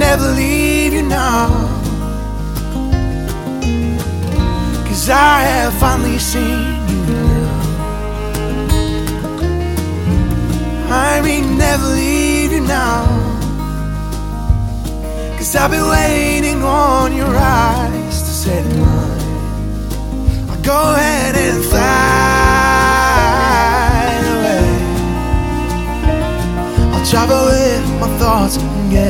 never leave you now, 'cause I have finally seen you now. I may never leave you now, 'cause I've been waiting on your eyes to set mine. I'll go ahead and fly away. I'll travel with my thoughts and get